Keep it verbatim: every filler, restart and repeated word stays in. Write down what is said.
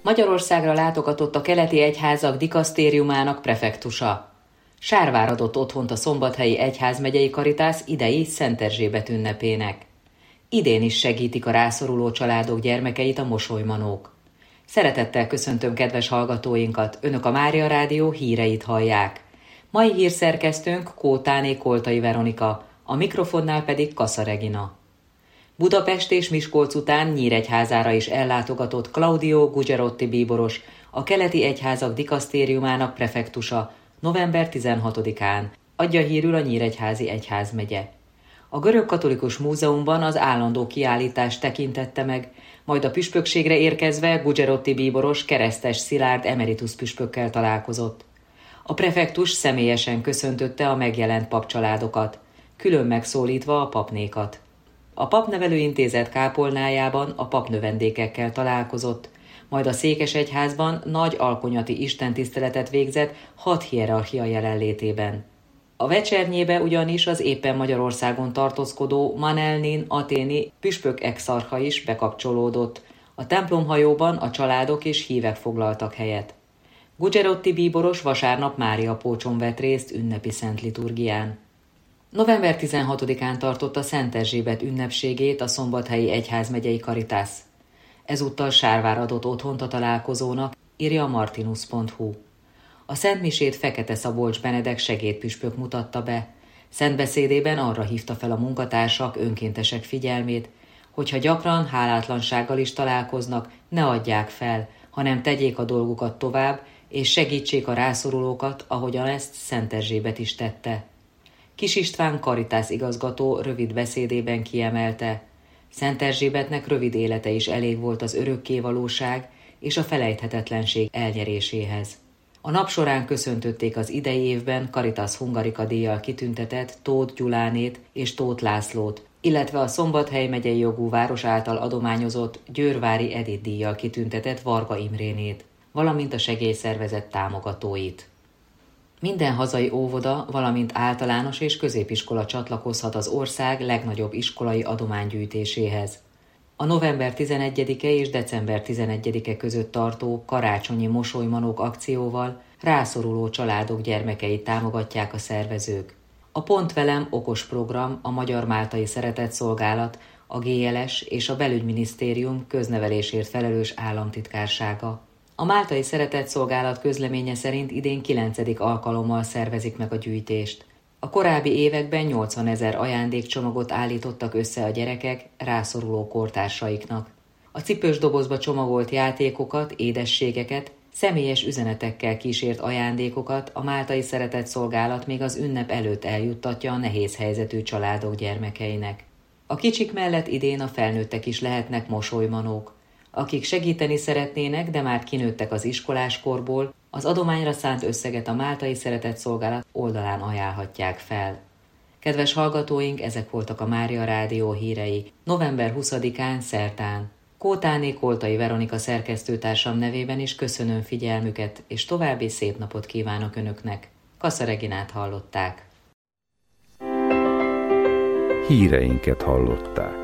Magyarországra látogatott a keleti egyházak dikasztériumának prefektusa. Sárvár adott otthont a Szombathelyi Egyházmegyei Karitász idei Szent Erzsébet ünnepének. Idén is segítik a rászoruló családok gyermekeit a mosolymanók. Szeretettel köszöntöm kedves hallgatóinkat, Önök a Mária Rádió híreit hallják. Mai hírszerkesztőnk Kótáné Koltai Veronika, a mikrofonnál pedig Kassa Regina. Budapest és Miskolc után Nyíregyházára is ellátogatott Claudio Gugerotti bíboros, a keleti egyházak dikasztériumának prefektusa november tizenhatodikán, adja hírül a Nyíregyházi Egyházmegye. A Görögkatolikus Múzeumban az állandó kiállítást tekintette meg, majd a püspökségre érkezve Gugerotti bíboros keresztes Szilárd emeritus püspökkel találkozott. A prefektus személyesen köszöntötte a megjelent papcsaládokat, külön megszólítva a papnékat. A Papnevelőintézet kápolnájában a papnövendékekkel találkozott, majd a Székesegyházban nagy alkonyati istentiszteletet végzett hat hierarchia jelenlétében. A vecsernyébe ugyanis az éppen Magyarországon tartózkodó Manelnin athéni püspök exarcha is bekapcsolódott. A templomhajóban a családok és hívek foglaltak helyet. Gugerotti bíboros vasárnap Máriapócson vett részt ünnepi szent liturgián. november tizenhatodikán tartotta Szent Erzsébet ünnepségét a Szombathelyi Egyházmegyei Karitász. Ezúttal Sárvár adott otthont a találkozónak, írja a martinus pont hu. A szentmisét Fekete Szabolcs Benedek segédpüspök mutatta be. Szentbeszédében arra hívta fel a munkatársak, önkéntesek figyelmét, hogyha gyakran hálátlansággal is találkoznak, ne adják fel, hanem tegyék a dolgukat tovább, és segítsék a rászorulókat, ahogyan ezt Szent Erzsébet is tette. Kis István Karitász igazgató rövid beszédében kiemelte, Szent Erzsébetnek rövid élete is elég volt az örökkévalóság és a felejthetetlenség elnyeréséhez. A nap során köszöntötték az idei évben Caritas Hungarica díjjal kitüntetett Tóth Gyulánét és Tóth Lászlót, illetve a Szombathely megyei jogú város által adományozott Győrvári Edith díjjal kitüntetett Varga Imrénét, valamint a segélyszervezet támogatóit. Minden hazai óvoda, valamint általános és középiskola csatlakozhat az ország legnagyobb iskolai adománygyűjtéséhez. A november tizenegyedike és december tizenegyedike között tartó karácsonyi mosolymanók akcióval rászoruló családok gyermekeit támogatják a szervezők. A Pont Velem okos program, a Magyar Máltai Szeretetszolgálat, a gé el es és a Belügyminisztérium köznevelésért felelős államtitkársága. A Máltai Szeretetszolgálat közleménye szerint idén kilencedik alkalommal szervezik meg a gyűjtést. A korábbi években nyolcvanezer ajándékcsomagot állítottak össze a gyerekek rászoruló kortársaiknak. A cipős dobozba csomagolt játékokat, édességeket, személyes üzenetekkel kísért ajándékokat a Máltai Szeretetszolgálat még az ünnep előtt eljuttatja a nehéz helyzetű családok gyermekeinek. A kicsik mellett idén a felnőttek is lehetnek mosolymanók. Akik segíteni szeretnének, de már kinőttek az iskoláskorból, az adományra szánt összeget a Máltai Szeretetszolgálat oldalán ajánlhatják fel. Kedves hallgatóink, ezek voltak a Mária Rádió hírei november huszadikán szerdán. Kótáné Koltai Veronika szerkesztőtársam nevében is köszönöm figyelmüket, és további szép napot kívánok Önöknek. Kassa Reginát hallották. Híreinket hallották.